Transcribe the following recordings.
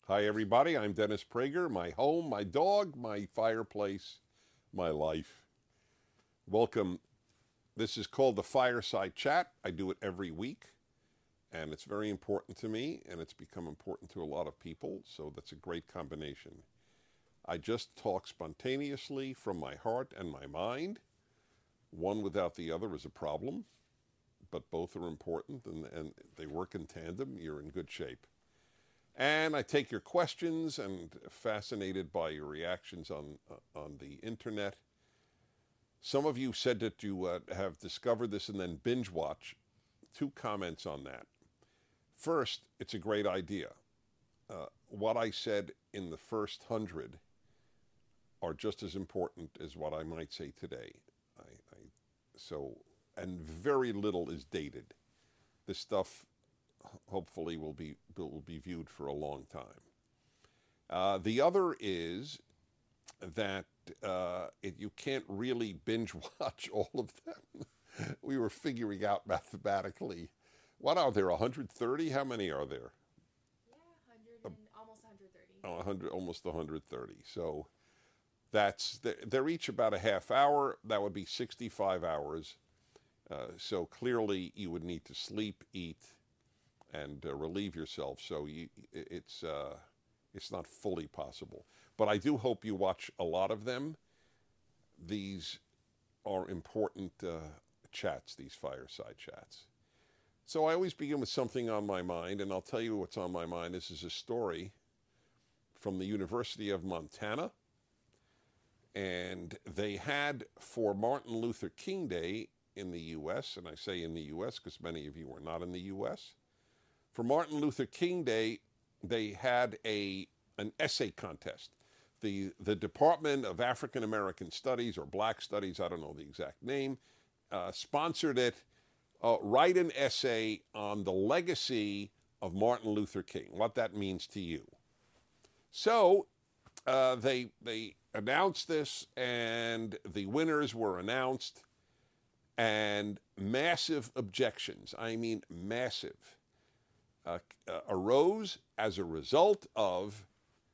Hi, everybody. I'm Dennis Prager. My home, my dog, my fireplace, my life. Welcome. This is called the Fireside Chat. I do it every week, and it's very important to me, and it's become important to a lot of people, so that's a great combination. I just talk spontaneously from my heart and my mind. One without the other is a problem, but both are important, and they work in tandem. You're in good shape. And I take your questions and fascinated by your reactions on the internet. Some of you said that you have discovered this and then binge watch. Two comments on that. First, it's a great idea. What I said in the first 100 are just as important as what I might say today. I, so, and very little is dated. This stuff hopefully will be viewed for a long time. The other is that you can't really binge watch all of them. We were figuring out mathematically. What are there? 130? How many are there? Yeah, 100 and almost 130. Oh, 100, almost 130. So they're each about a half hour. That would be 65 hours. So clearly, you would need to sleep, eat, and relieve yourself. So it's not fully possible. But I do hope you watch a lot of them. These are important chats, these fireside chats. So I always begin with something on my mind, and I'll tell you what's on my mind. This is a story from the University of Montana, and they had for Martin Luther King Day in the U.S., and I say in the U.S. because many of you are not in the U.S., for Martin Luther King Day, they had an essay contest. The Department of African American Studies or Black Studies, I don't know the exact name, sponsored it. Write an essay on the legacy of Martin Luther King, what that means to you. So they announced this, and the winners were announced, and massive objections, I mean massive, arose as a result of,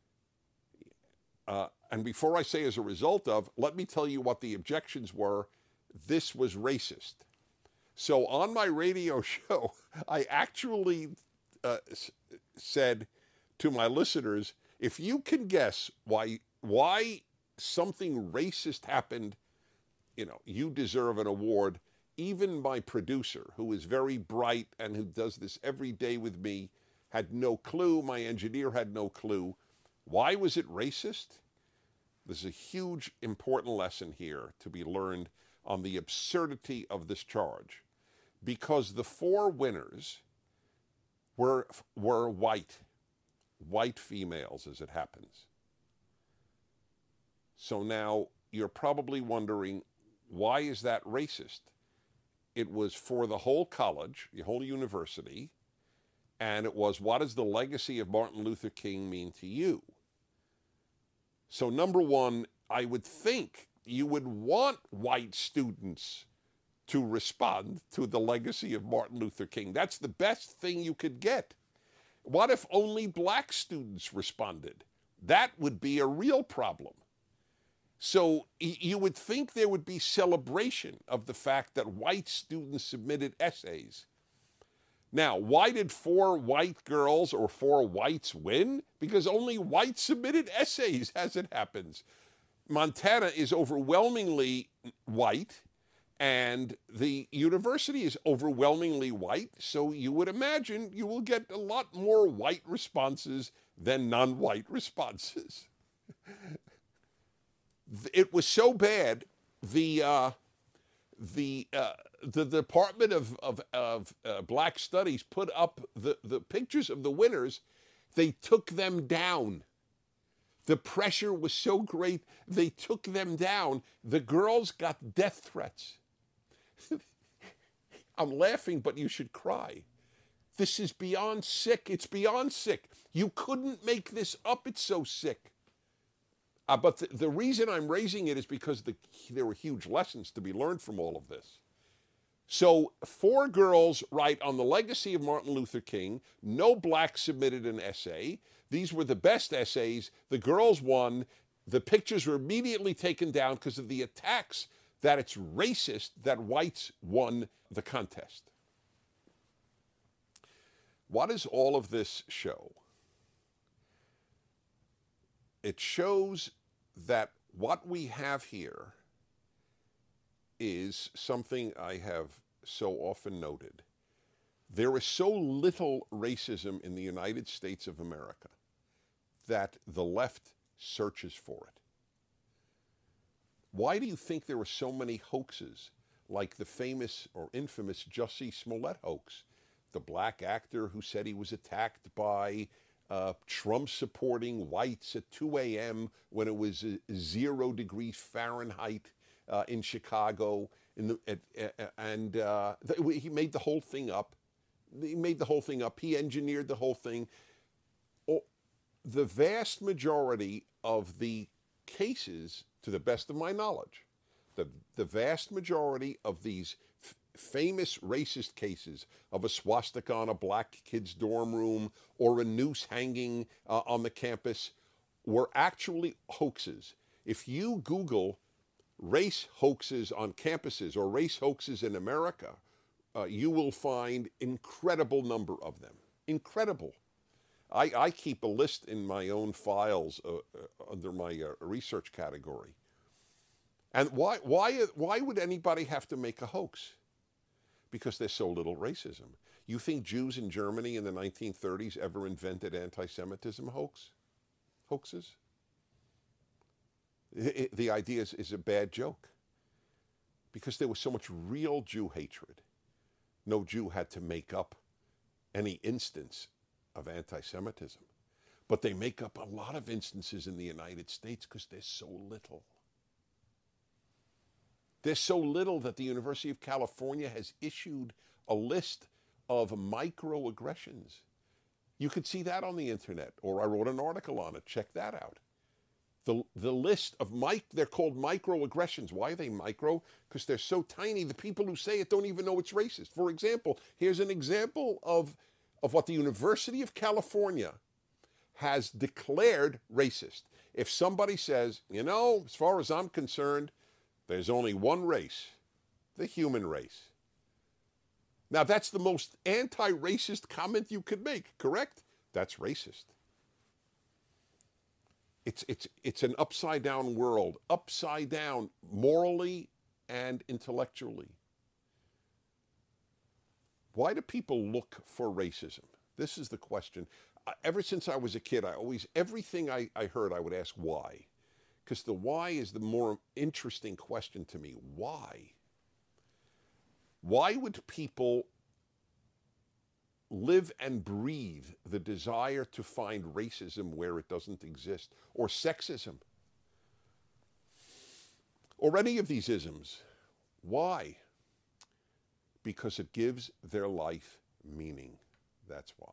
and before I say as a result of, let me tell you what the objections were. This was racist. So on my radio show, I actually said to my listeners, if you can guess why something racist happened, you deserve an award. Even my producer, who is very bright and who does this every day with me, had no clue. My engineer had no clue. Why was it racist? There's a huge, important lesson here to be learned on the absurdity of this charge. Because the four winners were white females, as it happens. So now you're probably wondering, why is that racist? It was for the whole college, the whole university, and it was, what does the legacy of Martin Luther King mean to you? So number one, I would think you would want white students to respond to the legacy of Martin Luther King. That's the best thing you could get. What if only black students responded? That would be a real problem. So you would think there would be celebration of the fact that white students submitted essays. Now, why did four white girls or four whites win? Because only whites submitted essays, as it happens. Montana is overwhelmingly white, and the university is overwhelmingly white, so you would imagine you will get a lot more white responses than non-white responses. It was so bad, the Department of Black Studies put up the pictures of the winners. They took them down. The pressure was so great, they took them down. The girls got death threats. I'm laughing, but you should cry. This is beyond sick. It's beyond sick. You couldn't make this up. It's so sick. But the reason I'm raising it is because there were huge lessons to be learned from all of this. So 4 girls write on the legacy of Martin Luther King. No black submitted an essay. These were the best essays. The girls won. The pictures were immediately taken down because of the attacks that it's racist that whites won the contest. What does all of this show? It shows that what we have here is something I have so often noted. There is so little racism in the United States of America that the left searches for it. Why do you think there were so many hoaxes, like the famous or infamous Jussie Smollett hoax, the black actor who said he was attacked by Trump-supporting whites at 2 a.m. when it was 0 degrees Fahrenheit in Chicago, he made the whole thing up. He engineered the whole thing. The vast majority of the cases, to the best of my knowledge, the vast majority of these famous racist cases of a swastika on a black kid's dorm room or a noose hanging on the campus were actually hoaxes. If you Google race hoaxes on campuses or race hoaxes in America, you will find incredible number of them. Incredible. I keep a list in my own files under my research category. And why would anybody have to make a hoax? Because there's so little racism. You think Jews in Germany in the 1930s ever invented anti-Semitism hoaxes? The idea is a bad joke. Because there was so much real Jew hatred. No Jew had to make up any instance of anti-Semitism. But they make up a lot of instances in the United States because there's so little. There's so little that the University of California has issued a list of microaggressions. You could see that on the internet, or I wrote an article on it. Check that out. The list of they're called microaggressions. Why are they micro? Because they're so tiny, the people who say it don't even know it's racist. For example, here's an example of what the University of California has declared racist. If somebody says, as far as I'm concerned, there's only one race, the human race. Now, that's the most anti-racist comment you could make, correct? That's racist. It's an upside-down world, upside down morally and intellectually. Why do people look for racism? This is the question. Ever since I was a kid, everything I heard, I would ask why. Because the why is the more interesting question to me. Why? Why would people live and breathe the desire to find racism where it doesn't exist, or sexism, or any of these isms? Why? Because it gives their life meaning. That's why.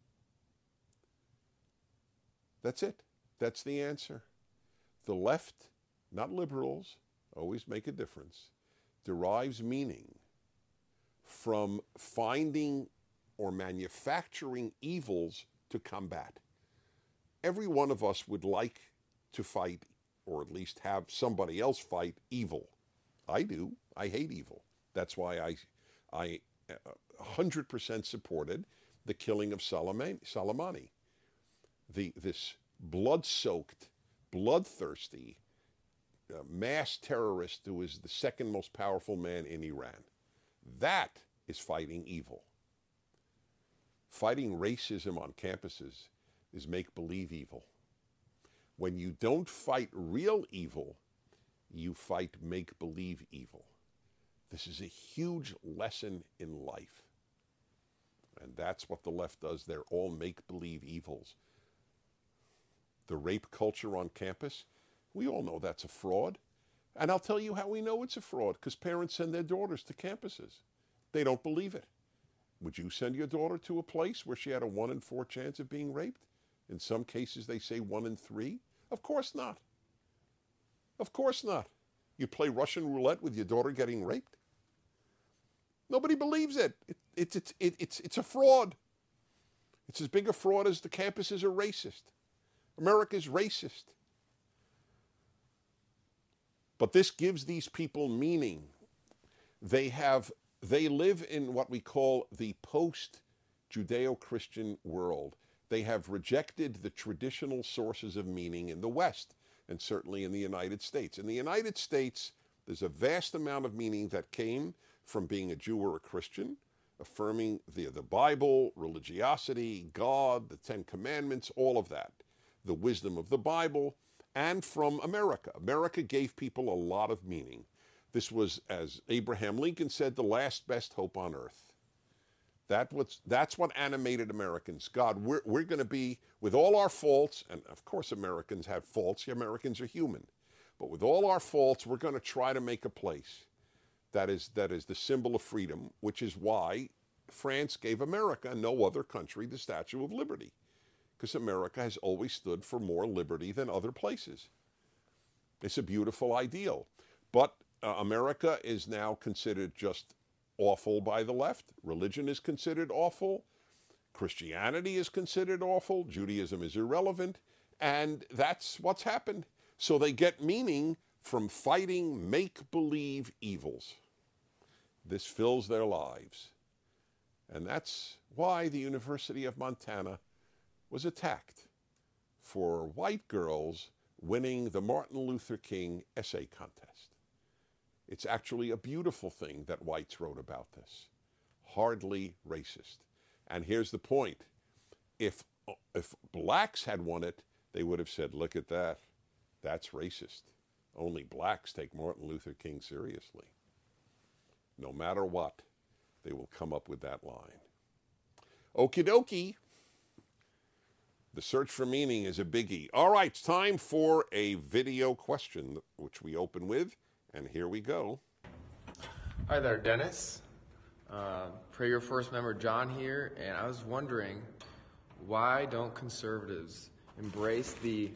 That's it. That's the answer. The left, not liberals, always make a difference, derives meaning from finding or manufacturing evils to combat. Every one of us would like to fight, or at least have somebody else fight, evil. I do. I hate evil. That's why I 100% supported the killing of Soleimani, this blood-soaked, bloodthirsty mass terrorist who is the second most powerful man in Iran. That is fighting evil. Fighting racism on campuses is make-believe evil. When you don't fight real evil, you fight make-believe evil. This is a huge lesson in life. And that's what the left does. They're all make-believe evils. The rape culture on campus, we all know that's a fraud. And I'll tell you how we know it's a fraud, because parents send their daughters to campuses. They don't believe it. Would you send your daughter to a place where she had a 1 in 4 chance of being raped? In some cases, they say 1 in 3. Of course not. Of course not. You play Russian roulette with your daughter getting raped? Nobody believes it. It's a fraud. It's as big a fraud as the campuses are racist. America's racist. But this gives these people meaning. They live in what we call the post-Judeo-Christian world. They have rejected the traditional sources of meaning in the West, and certainly in the United States. In the United States, there's a vast amount of meaning that came from being a Jew or a Christian, affirming the Bible, religiosity, God, the Ten Commandments, all of that, the wisdom of the Bible, and from America. America gave people a lot of meaning. This was, as Abraham Lincoln said, the last best hope on earth. That's what animated Americans. God, we're going to be, with all our faults, and of course Americans have faults, Americans are human, but with all our faults, we're going to try to make a place that is the symbol of freedom, which is why France gave America, no other country, the Statue of Liberty, because America has always stood for more liberty than other places. It's a beautiful ideal. But America is now considered just awful by the left. Religion is considered awful. Christianity is considered awful. Judaism is irrelevant. And that's what's happened. So they get meaning from fighting make-believe evils. This fills their lives. And that's why the University of Montana was attacked for white girls winning the Martin Luther King essay contest. It's actually a beautiful thing that whites wrote about this. Hardly racist. And here's the point. If blacks had won it, they would have said, look at that. That's racist. Only blacks take Martin Luther King seriously. No matter what, they will come up with that line. Okie dokie. The search for meaning is a biggie. All right, it's time for a video question, which we open with. And here we go. Hi there, Dennis. Prayer First member John here, and I was wondering, why don't conservatives embrace the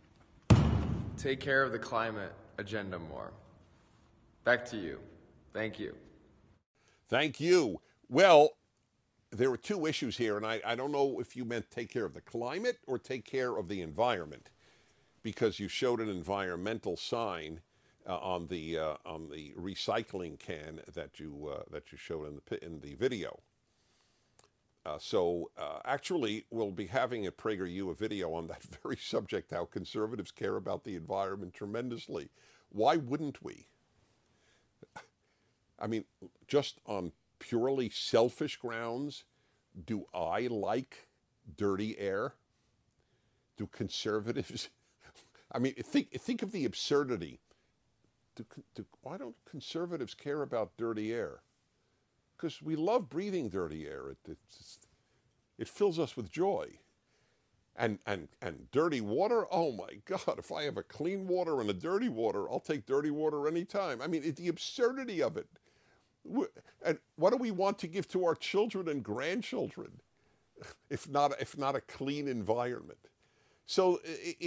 take care of the climate agenda more? Back to you. Thank you. Thank you. Well, there are two issues here, and I don't know if you meant take care of the climate or take care of the environment, because you showed an environmental sign on the recycling can that you showed in the video. Actually, we'll be having at PragerU a video on that very subject, how conservatives care about the environment tremendously. Why wouldn't we? I mean, just on purely selfish grounds, do I like dirty air? Do conservatives? I mean, think of the absurdity. Why don't conservatives care about dirty air? Because we love breathing dirty air. It fills us with joy. And dirty water, oh my God, if I have a clean water and a dirty water, I'll take dirty water anytime. I mean, the absurdity of it. And what do we want to give to our children and grandchildren if not a clean environment? So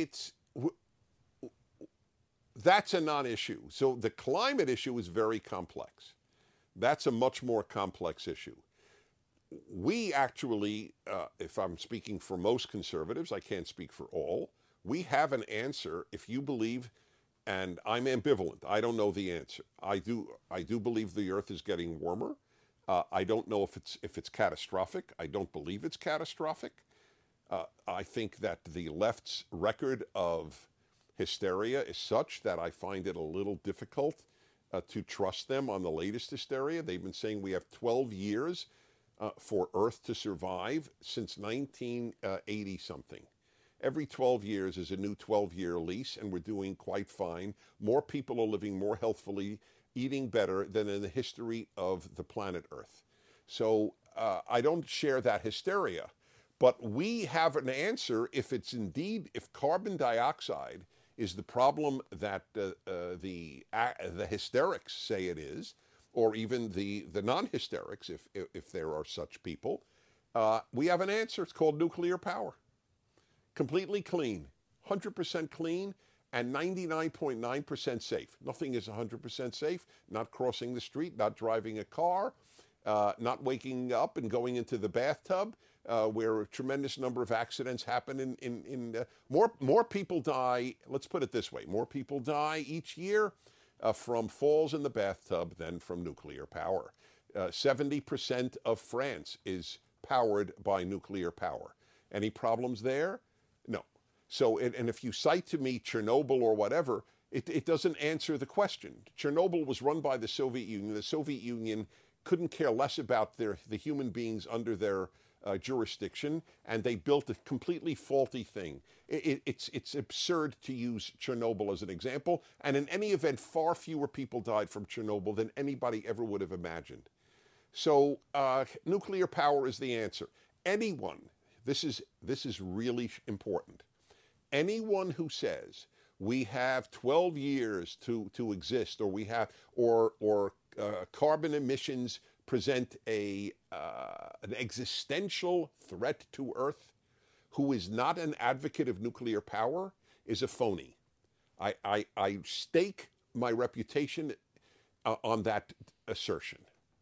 that's a non-issue. So the climate issue is very complex. That's a much more complex issue. We actually, if I'm speaking for most conservatives, I can't speak for all, we have an answer if you believe, and I'm ambivalent. I don't know the answer. I do believe the earth is getting warmer. I don't know if it's catastrophic. I don't believe it's catastrophic. I think that the left's record of hysteria is such that I find it a little difficult to trust them on the latest hysteria. They've been saying we have 12 years for Earth to survive since 1980-something. Every 12 years is a new 12-year lease, and we're doing quite fine. More people are living more healthfully, eating better than in the history of the planet Earth. So I don't share that hysteria. But we have an answer if carbon dioxide is the problem that the hysterics say it is, or even the non-hysterics, if there are such people. We have an answer. It's called nuclear power. Completely clean, 100% clean, and 99.9% safe. Nothing is 100% safe. Not crossing the street, not driving a car, not waking up and going into the bathtub, where a tremendous number of accidents happen. More people die. Let's put it this way: more people die each year from falls in the bathtub than from nuclear power. 70% of France is powered by nuclear power. Any problems there? No. So, and if you cite to me Chernobyl or whatever, it doesn't answer the question. Chernobyl was run by the Soviet Union. The Soviet Union couldn't care less about the human beings under their jurisdiction, and they built a completely faulty thing. It's absurd to use Chernobyl as an example, and in any event, far fewer people died from Chernobyl than anybody ever would have imagined. So nuclear power is the answer. Anyone, this is really important. Anyone who says we have 12 years to exist, or carbon emissions present an existential threat to Earth, who is not an advocate of nuclear power, is a phony. I stake my reputation on that assertion.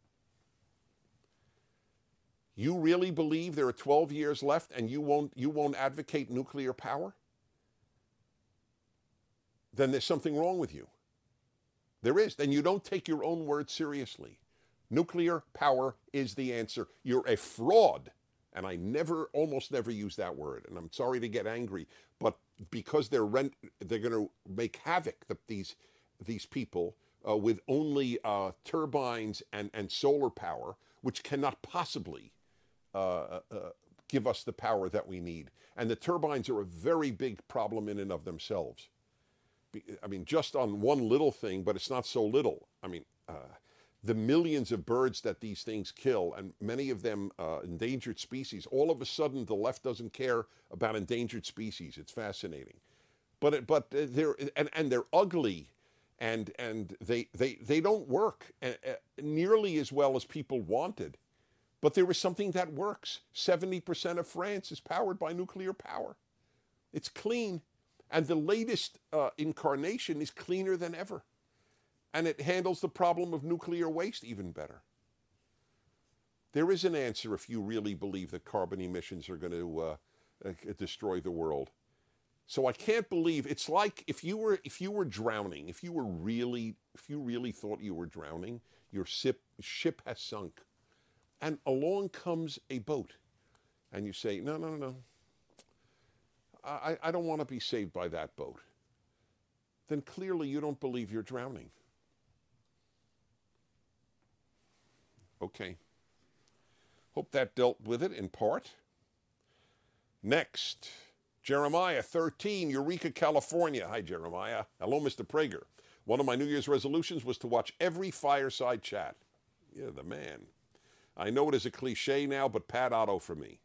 You really believe there are 12 years left and you won't advocate nuclear power? Then there's something wrong with you. There is. Then you don't take your own word seriously. Nuclear power is the answer. You're a fraud. And I almost never use that word. And I'm sorry to get angry, but because they're going to make havoc, these people, with only turbines and solar power, which cannot possibly give us the power that we need. And the turbines are a very big problem in and of themselves. I mean, just on one little thing, but it's not so little. I mean, the millions of birds that these things kill, and many of them endangered species, all of a sudden the left doesn't care about endangered species. It's fascinating. But they're ugly, and they don't work nearly as well as people wanted. But there is something that works. 70% of France is powered by nuclear power. It's clean. And the latest incarnation is cleaner than ever. And it handles the problem of nuclear waste even better. There is an answer if you really believe that carbon emissions are going to destroy the world. So I can't believe, it's like if you were drowning, if you really thought you were drowning, your ship has sunk. And along comes a boat. And you say, no. I don't want to be saved by that boat. Then clearly you don't believe you're drowning. Okay. Hope that dealt with it in part. Next, Jeremiah 13, Eureka, California. Hi, Jeremiah. Hello, Mr. Prager. One of my New Year's resolutions was to watch every Fireside Chat. You're the man. I know it is a cliche now, but Pat Otto for me.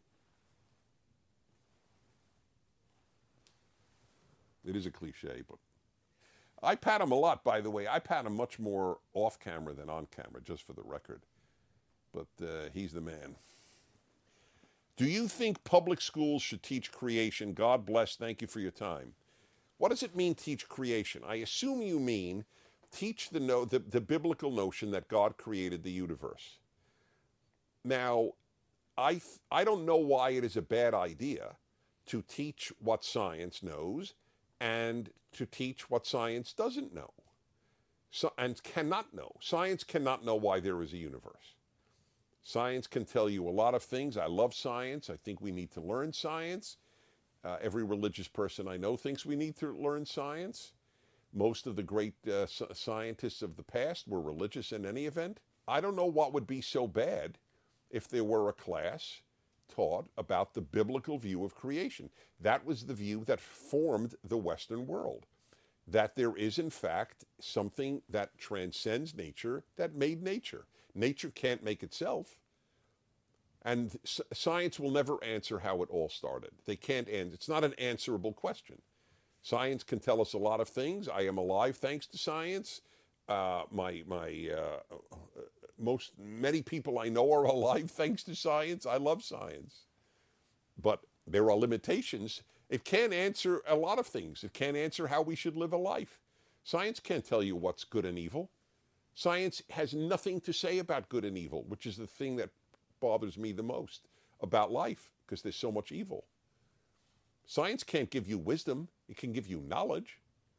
It is a cliche, but I pat him a lot, by the way. I pat him much more off camera than on camera, just for the record. But he's the man. Do you think public schools should teach creation? God bless. Thank you for your time. What does it mean, teach creation? I assume you mean teach the biblical notion that God created the universe. Now, I don't know why it is a bad idea to teach what science knows and to teach what science doesn't know, and cannot know. Science cannot know why there is a universe. Science can tell you a lot of things. I love science. I think we need to learn science. Every religious person I know thinks we need to learn science. Most of the great scientists of the past were religious in any event. I don't know what would be so bad if there were a class taught about the biblical view of creation. That was the view that formed the Western world, that there is, in fact, something that transcends nature, that made nature. Nature can't make itself. And science will never answer how it all started. They can't answer. It's not an answerable question. Science can tell us a lot of things. I am alive thanks to science. Many people I know are alive thanks to science. I love science. But there are limitations. It can't answer a lot of things. It can't answer how we should live a life. Science can't tell you what's good and evil. Science has nothing to say about good and evil, which is the thing that bothers me the most about life, because there's so much evil. Science can't give you wisdom. It can give you knowledge.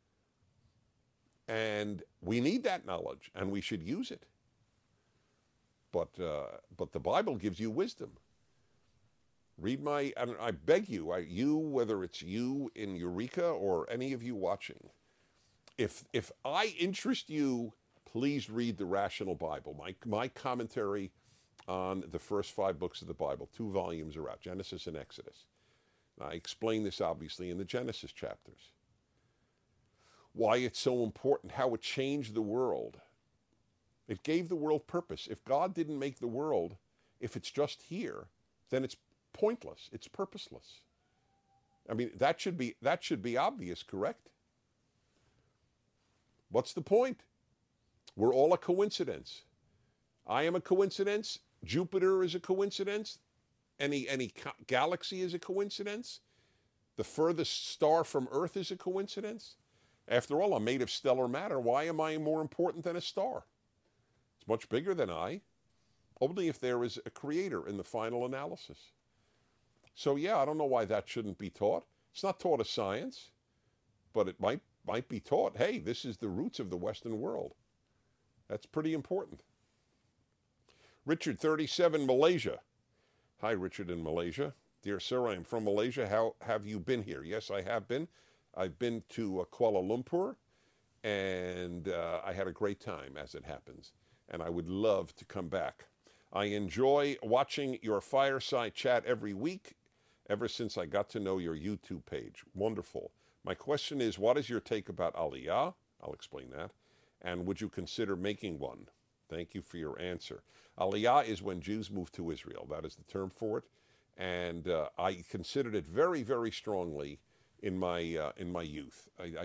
And we need that knowledge, and we should use it. But the Bible gives you wisdom. Read I beg you, whether it's you in Eureka or any of you watching, if I interest you, please read the Rational Bible, my commentary on the first 5 books of the Bible. 2 volumes are out, Genesis and Exodus. I explain this obviously in the Genesis chapters. Why it's so important, how it changed the world. It gave the world purpose. If God didn't make the world, if it's just here, then it's pointless. It's purposeless. I mean, that should be obvious, correct? What's the point? We're all a coincidence. I am a coincidence. Jupiter is a coincidence. Any galaxy is a coincidence. The furthest star from Earth is a coincidence. After all, I'm made of stellar matter. Why am I more important than a star? It's much bigger than I. Only if there is a creator in the final analysis. So yeah, I don't know why that shouldn't be taught. It's not taught as science, but it might be taught. Hey, this is the roots of the Western world. That's pretty important. Richard, 37, Malaysia. Hi, Richard in Malaysia. Dear sir, I am from Malaysia. How have you been here? Yes, I have been. I've been to Kuala Lumpur, and I had a great time, as it happens. And I would love to come back. I enjoy watching your fireside chat every week, ever since I got to know your YouTube page. Wonderful. My question is, what is your take about Aliyah? I'll explain that. And would you consider making one? Thank you for your answer. Aliyah is when Jews move to Israel. That is the term for it. And I considered it very, very strongly in my youth. I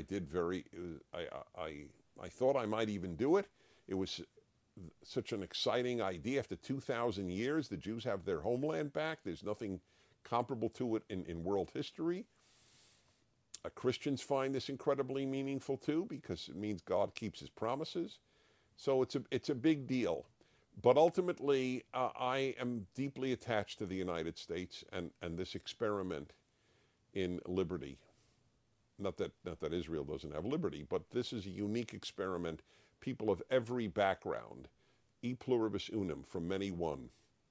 thought I might even do it. It was such an exciting idea. After 2,000 years, the Jews have their homeland back. There's nothing comparable to it in world history. Christians find this incredibly meaningful too, because it means God keeps his promises. So it's a big deal. But ultimately, I am deeply attached to the United States and this experiment in liberty. Not that Israel doesn't have liberty, but this is a unique experiment. People of every background, e pluribus unum, from many one.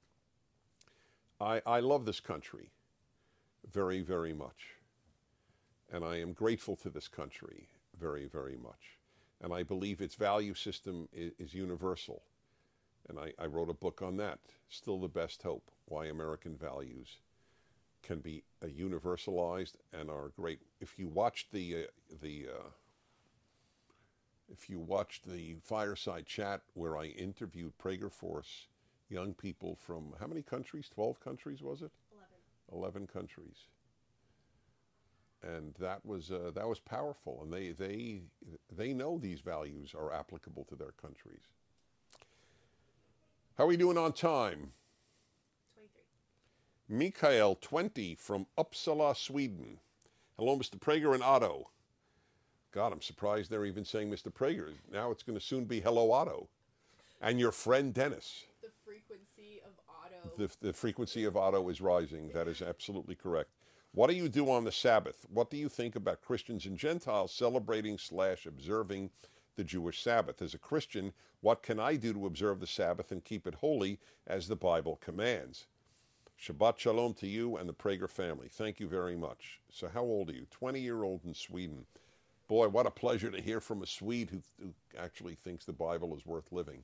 I love this country very, very much. And I am grateful to this country very, very much. And I believe its value system is universal. And I wrote a book on that, Still the Best Hope, Why American Values Can Be Universalized and Are Great. If you watched the fireside chat where I interviewed Prager Force young people from how many countries? 12 countries, was it? 11 countries. And that was powerful, and they know these values are applicable to their countries. How are we doing on time? 23. Mikael, 20, from Uppsala, Sweden. Hello, Mr. Prager and Otto. God, I'm surprised they're even saying Mr. Prager. Now it's going to soon be hello, Otto. And your friend, Dennis. The frequency of Otto. The frequency of Otto is rising. That is absolutely correct. What do you do on the Sabbath? What do you think about Christians and Gentiles celebrating / observing the Jewish Sabbath? As a Christian, what can I do to observe the Sabbath and keep it holy as the Bible commands? Shabbat Shalom to you and the Prager family. Thank you very much. So how old are you? 20-year-old in Sweden. Boy, what a pleasure to hear from a Swede who actually thinks the Bible is worth living.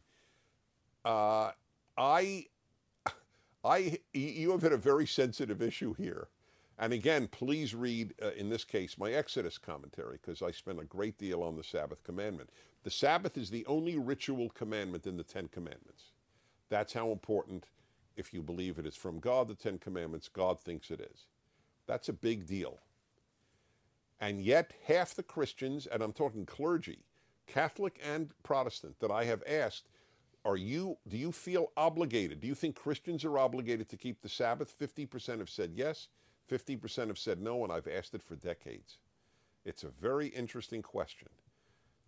You have hit a very sensitive issue here. And again, please read, in this case, my Exodus commentary, because I spent a great deal on the Sabbath commandment. The Sabbath is the only ritual commandment in the 10 Commandments. That's how important, if you believe it is from God, the 10 Commandments, God thinks it is. That's a big deal. And yet, half the Christians, and I'm talking clergy, Catholic and Protestant, that I have asked, do you feel obligated? Do you think Christians are obligated to keep the Sabbath? 50% have said yes. 50% have said no, and I've asked it for decades. It's a very interesting question.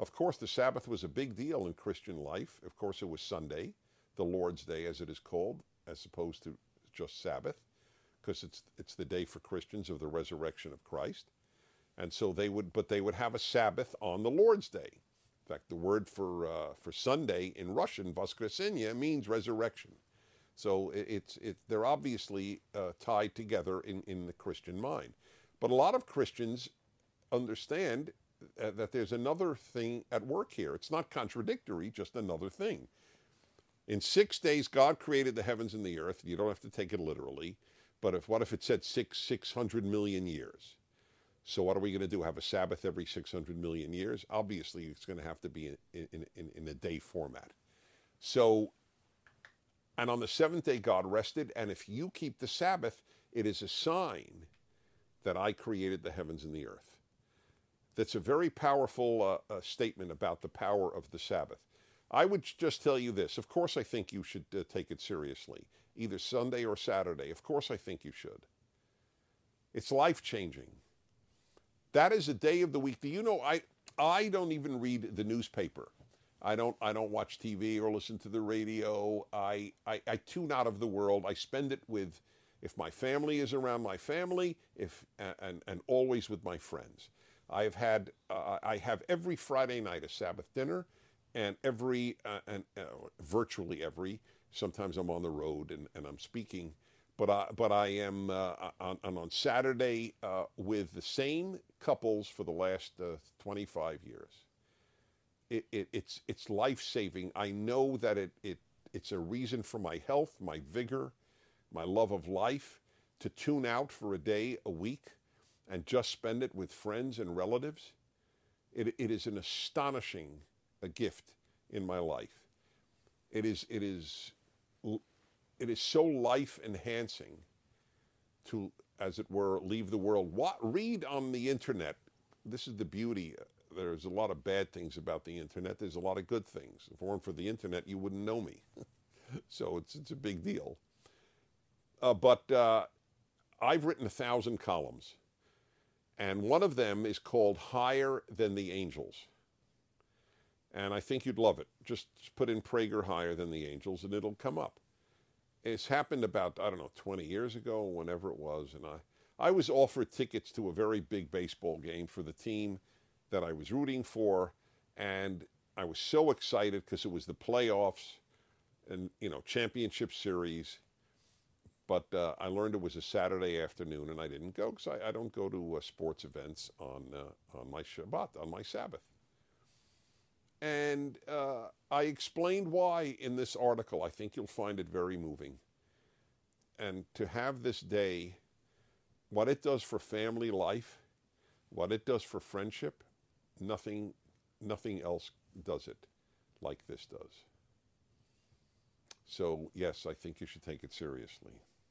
Of course, the Sabbath was a big deal in Christian life. Of course, it was Sunday, the Lord's Day, as it is called, as opposed to just Sabbath, because it's the day for Christians of the resurrection of Christ. And so they would have a Sabbath on the Lord's Day. In fact, the word for Sunday in Russian, Voskresenie, means resurrection. So they're obviously tied together in the Christian mind. But a lot of Christians understand that there's another thing at work here. It's not contradictory, just another thing. In 6 days, God created the heavens and the earth. You don't have to take it literally. But what if it said 600 million years? So what are we going to do? Have a Sabbath every 600 million years? Obviously, it's going to have to be in a day format. So, and on the seventh day, God rested. And if you keep the Sabbath, it is a sign that I created the heavens and the earth. That's a very powerful statement about the power of the Sabbath. I would just tell you this. Of course, I think you should take it seriously, either Sunday or Saturday. Of course, I think you should. It's life-changing. That is a day of the week. Do you know, I don't even read the newspaper. I don't watch TV or listen to the radio. I tune out of the world. I spend it with, if my family is around, my family, and always with my friends. I have every Friday night a Sabbath dinner, and virtually every. Sometimes I'm on the road and I'm speaking, but I am on Saturday with the same couples for the last 25 years. It's life-saving. I know that it's a reason for my health, my vigor, my love of life, to tune out for a day a week and just spend it with friends and relatives. It is an astonishing gift in my life. It is so life-enhancing to, as it were, leave the world. Read on the internet. This is the beauty. There's a lot of bad things about the internet. There's a lot of good things. If it weren't for the internet, you wouldn't know me. So it's a big deal. But I've written 1,000 columns. And one of them is called Higher Than the Angels. And I think you'd love it. Just put in Prager Higher Than the Angels and it'll come up. It's happened about, 20 years ago, whenever it was. And I was offered tickets to a very big baseball game for the team that I was rooting for. And I was so excited because it was the playoffs and, championship series. But I learned it was a Saturday afternoon, and I didn't go because I don't go to sports events on my Shabbat, on my Sabbath. And I explained why in this article. I think you'll find it very moving. And to have this day, what it does for family life, what it does for friendship, nothing else does it like this does. So, yes, I think you should take it seriously.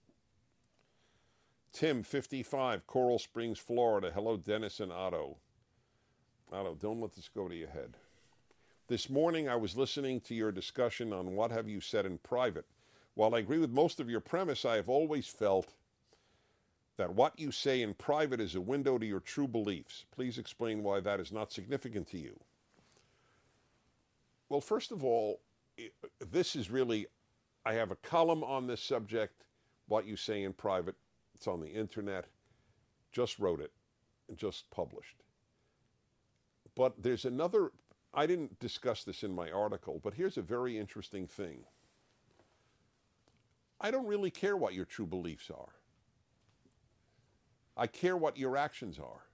Tim, 55, Coral Springs, Florida. Hello, Dennis and Otto. Otto, don't let this go to your head. This morning I was listening to your discussion on what have you said in private. While I agree with most of your premise, I have always felt that what you say in private is a window to your true beliefs. Please explain why that is not significant to you. Well, first of all, this is really, I have a column on this subject, what you say in private. It's on the internet. Just wrote it and just published. But there's another, I didn't discuss this in my article, but here's a very interesting thing. I don't really care what your true beliefs are. I care what your actions are.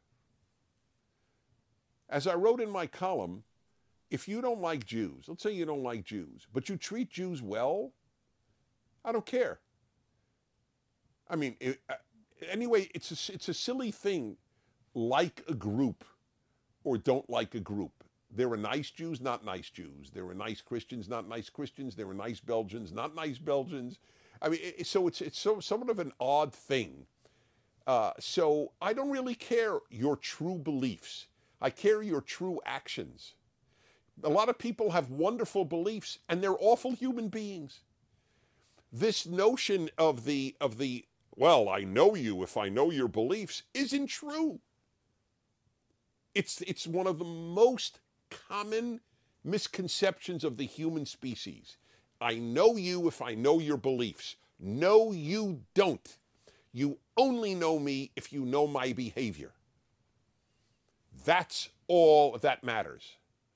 As I wrote in my column, if you don't like Jews, let's say you don't like Jews, but you treat Jews well, I don't care. I mean, anyway, it's a silly thing, like a group or don't like a group. There are nice Jews, not nice Jews. There are nice Christians, not nice Christians. There are nice Belgians, not nice Belgians. I mean, so it's somewhat of an odd thing. So I don't really care your true beliefs. I care your true actions. A lot of people have wonderful beliefs, and they're awful human beings. This notion of the well, I know you if I know your beliefs isn't true. It's one of the most common misconceptions of the human species. I know you if I know your beliefs. No, you don't. You only know me if you know my behavior. That's all that matters.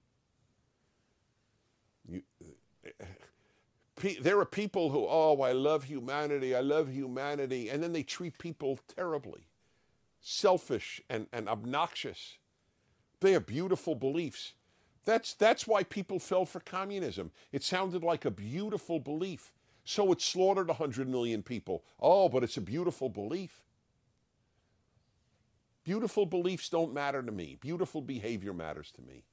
There are people who, oh, I love humanity, and then they treat people terribly, selfish and obnoxious. They have beautiful beliefs. That's why people fell for communism. It sounded like a beautiful belief. So it slaughtered 100 million people. Oh, but it's a beautiful belief. Beautiful beliefs don't matter to me. Beautiful behavior matters to me.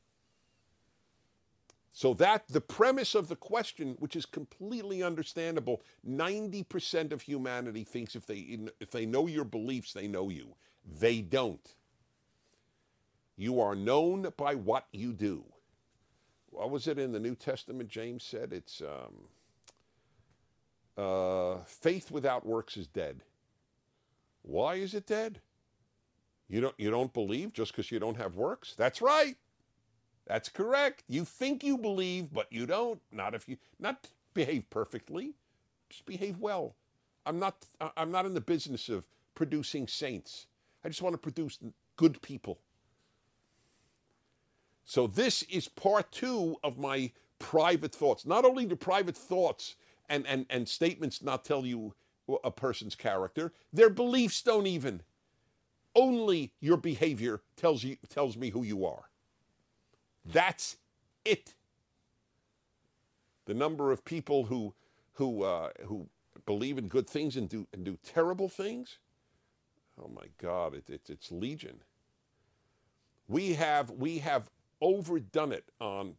So the premise of the question, which is completely understandable, 90% of humanity thinks if they know your beliefs, they know you. They don't. You are known by what you do. What was it in the New Testament? James said it's faith without works is dead. Why is it dead? You don't believe just because you don't have works? That's right. That's correct. You think you believe, but you don't. Not behave perfectly. Just behave well. I'm not in the business of producing saints. I just want to produce good people. So this is part 2 of my private thoughts. Not only do private thoughts and statements not tell you a person's character, their beliefs don't even. Only your behavior tells me who you are. That's it. The number of people who believe in good things and do terrible things, oh my God, it's legion. We have overdone it on,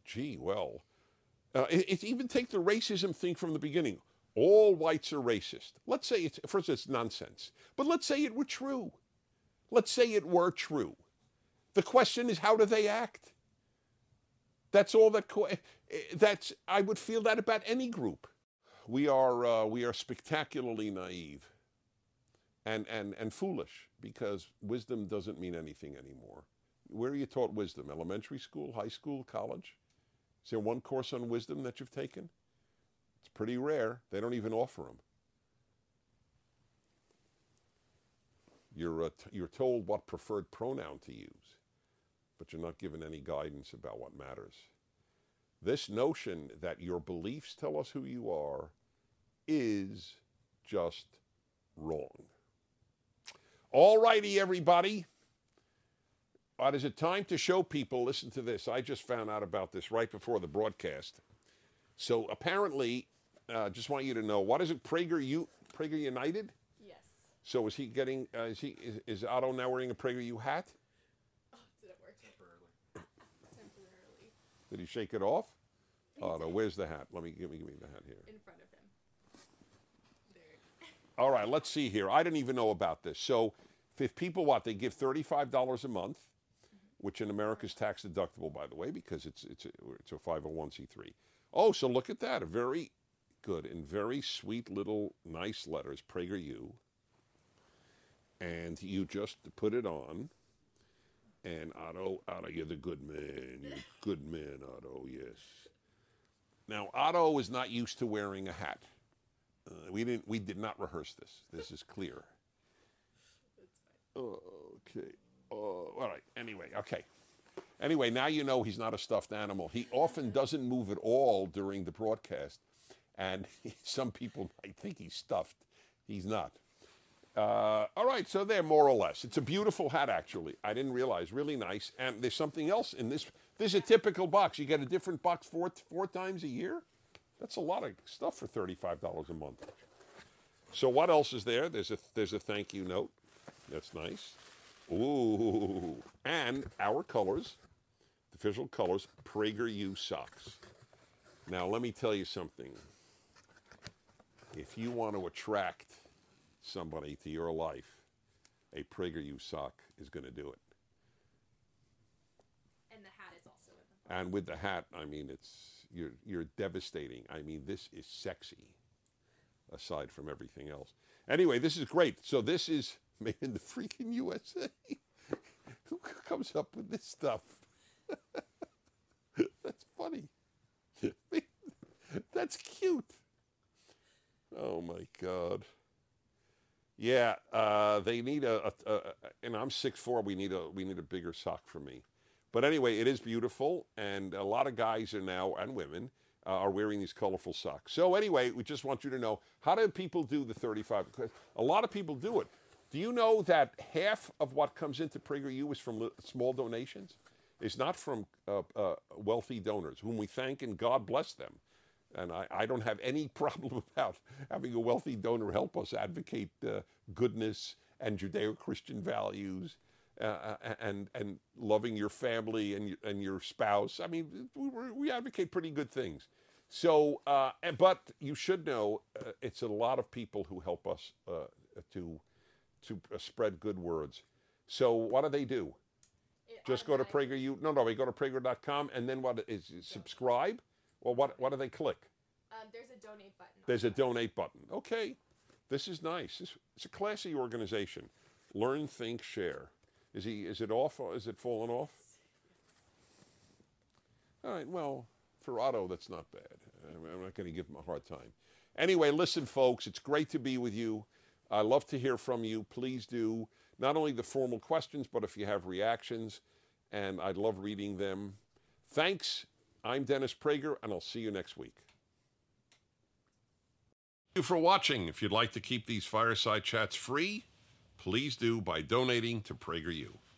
it's even take the racism thing from the beginning. All whites are racist. Let's say first it's nonsense, but let's say it were true. Let's say it were true. The question is, how do they act? That's all I would feel that about any group. We are spectacularly naive and foolish because wisdom doesn't mean anything anymore. Where are you taught wisdom? Elementary school, high school, college? Is there one course on wisdom that you've taken? It's pretty rare. They don't even offer them. You're told what preferred pronoun to use, but you're not given any guidance about what matters. This notion that your beliefs tell us who you are is just wrong. All righty, everybody. Is it time to show people? Listen to this. I just found out about this right before the broadcast. So apparently, just want you to know, what is it, Prager United? Yes. So is he getting, is Otto now wearing a PragerU hat? Oh, did it work? Temporarily. Did he shake it off? Otto, where's the hat? Give me the hat here. In front of him. There. All right, let's see here. I didn't even know about this. So if people, they give $35 a month, which in America is tax deductible, by the way, because it's a 501c3. Oh, so look at that. A very good and very sweet little nice letters, PragerU. And you just put it on. And Otto, you're the good man. You're a good man, Otto, yes. Now, Otto is not used to wearing a hat. We did not rehearse this. This is clear. Okay. All right. Anyway, okay. Anyway, now you know he's not a stuffed animal. He often doesn't move at all during the broadcast. And some people might think he's stuffed. He's not. All right, so there, more or less. It's a beautiful hat, actually. I didn't realize. Really nice. And there's something else in this. This is a typical box. You get a different box four times a year? That's a lot of stuff for $35 a month. So what else is there? There's a thank you note. That's nice. Ooh. And our colors, the official colors, PragerU socks. Now, let me tell you something. If you want to attract somebody to your life, a PragerU sock is going to do it. And the hat is also in the box. And with the hat, I mean, you're devastating. I mean, this is sexy, aside from everything else. Anyway, this is great. So this is made in the freaking USA. Who comes up with this stuff? That's cute. Oh my God. Yeah, they need and I'm 6'4". We need a bigger sock for me. But anyway, it is beautiful, and a lot of guys are now, and women, are wearing these colorful socks. So anyway, we just want you to know, how do people do the 35? A lot of people do it. Do you know that half of what comes into PragerU is from small donations? It's not from wealthy donors, whom we thank and God bless them. And I don't have any problem about having a wealthy donor help us advocate goodness and Judeo-Christian values and loving your family and your spouse. I mean, we advocate pretty good things. So, but you should know, it's a lot of people who help us to spread good words. So what do they do? Just go to PragerU. No, we go to Prager.com, and then what is it, subscribe? Well, what do they click? There's a donate button. There's a donate button. Okay, this is nice. It's a classy organization. Learn, think, share. Is it off? Is it falling off? All right. Well, for Otto, that's not bad. I'm not going to give him a hard time. Anyway, listen, folks. It's great to be with you. I love to hear from you. Please do not only the formal questions, but if you have reactions, and I'd love reading them. Thanks. I'm Dennis Prager, and I'll see you next week. Thank you for watching. If you'd like to keep these fireside chats free, please do by donating to PragerU.